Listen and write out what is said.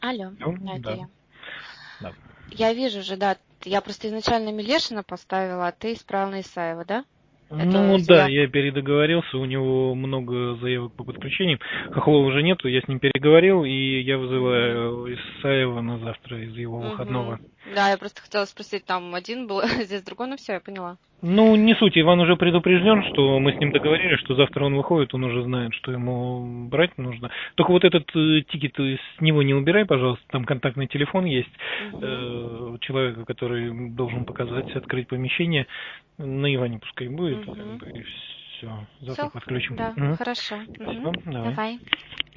Алло, Ну, да, это да, я. да. Я вижу же, да, я просто изначально Милешина поставила, а ты исправила на Исаева, да? Ну Это да, заявка. я передоговорился, у него много заявок по подключениям. Хохлова уже нету, я с ним переговорил, и я Угу. вызываю Исаева на завтра из его Угу. выходного. Да, я просто хотела спросить, там один был, здесь другой, ну все, я поняла. Ну, не суть, Иван уже предупрежден, что мы с ним договорились, что завтра он выходит, он уже знает, что ему брать нужно. Только вот этот тикет с него не убирай, пожалуйста, там контактный телефон есть Угу. человека, который должен показать, открыть помещение. На Иване пускай будет, как Угу. бы, и все. Завтра Все, подключим. да, Мгм. хорошо. Угу. Спасибо, давай. Давай.